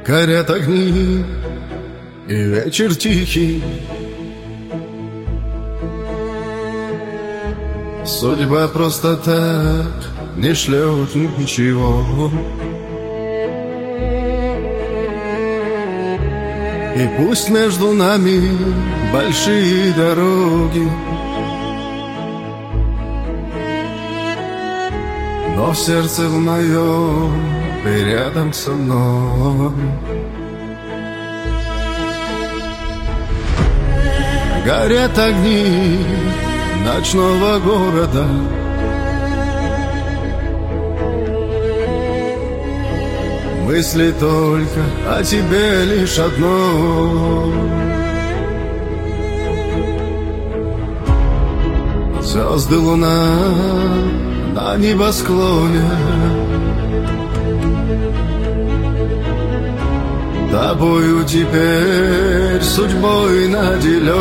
Горят огни, и вечер тихий. Судьба просто так не шлет ничего. И пусть между нами большие дороги, но в сердце в моем ты рядом со мной. Горят огни ночного города, мысли только о тебе лишь одной. Звезды, луна на небосклоне, тобою теперь судьбой наделен.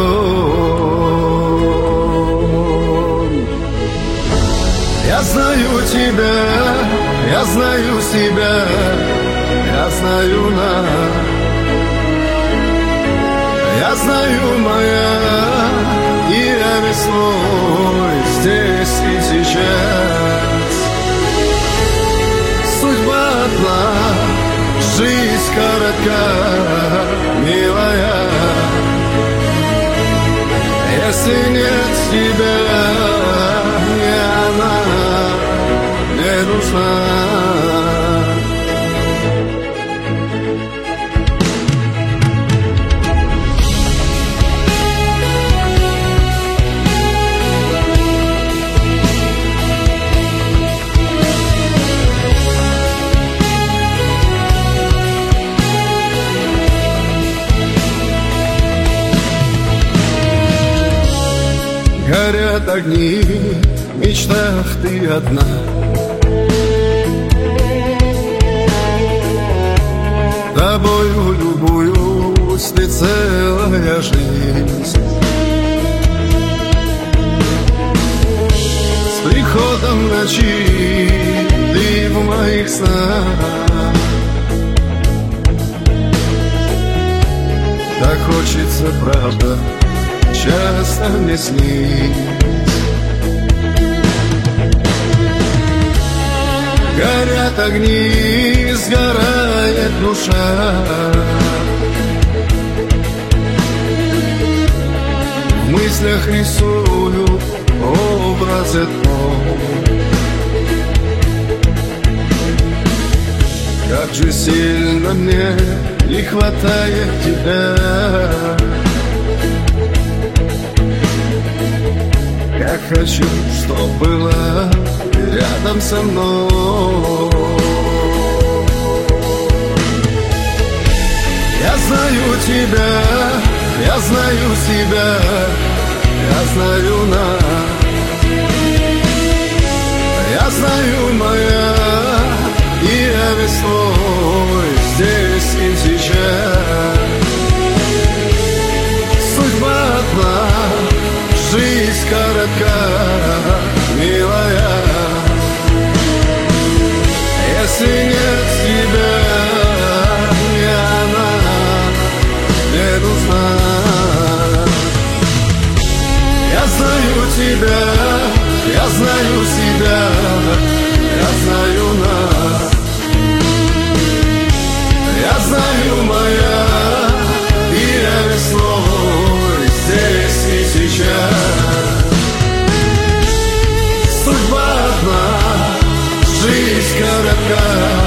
Я знаю тебя, я знаю себя, я знаю нас. Я знаю моя, и я весной здесь и сейчас. Судьба одна, жизнь коротка, милая. Если нет тебя, и она не нужна. Горят огни, в мечтах ты одна. Тобою любуюсь, ты целая жизнь. С приходом ночи ты в моих снах. Так хочется, правда, часто мне снись. Горят огни, сгорает душа. В мыслях рисую образы твой. Как же сильно мне не хватает тебя. Как хочу, чтоб была рядом со мной. Я знаю тебя, я знаю себя, я знаю нас. Я знаю моя, и я весной здесь и сейчас. Судьба одна, жизнь коротка, милая. Если нет тебя, и она не нужна. Я знаю тебя, я знаю себя, я знаю нас. Я знаю моя, и я весной здесь и сейчас. Судьба одна, жизнь коротка.